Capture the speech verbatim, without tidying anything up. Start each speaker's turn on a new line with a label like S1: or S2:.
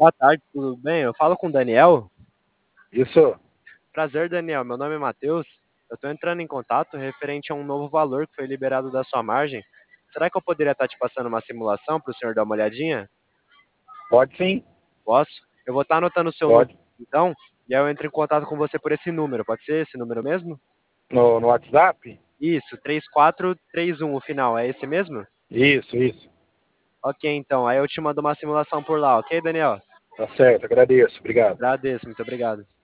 S1: Boa tarde, tudo bem? Eu falo com o Daniel.
S2: Isso,
S1: Prazer, Daniel. Meu nome é Matheus. Eu estou entrando em contato referente a um novo valor que foi liberado da sua margem. Será que eu poderia estar te passando uma simulação para o senhor dar uma olhadinha?
S2: pode sim,
S1: Posso? Eu vou estar anotando o seu número,
S2: pode.
S1: então, e aí eu entro em contato com você por esse número. Pode ser esse número mesmo?
S2: No, no WhatsApp?
S1: Isso, três quatro três um o final. É esse mesmo?
S2: Isso, isso.
S1: Ok, então. Aí eu te mando uma simulação por lá, ok, Daniel?
S2: Tá certo, agradeço, obrigado.
S1: Agradeço, muito obrigado.